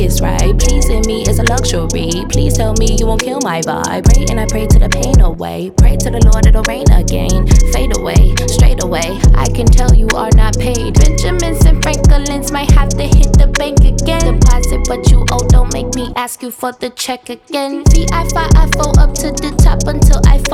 is right. Pleasing me is a luxury. Please tell me you won't kill my vibe. Pray and I pray to the pain away. Pray to the Lord it'll rain again. Fade away, straight away. I can tell you are not paid. Benjamins and Franklins might have to hit the bank again. Deposit what you owe, don't make me ask you for the check again. VI5 I fold up to the top until I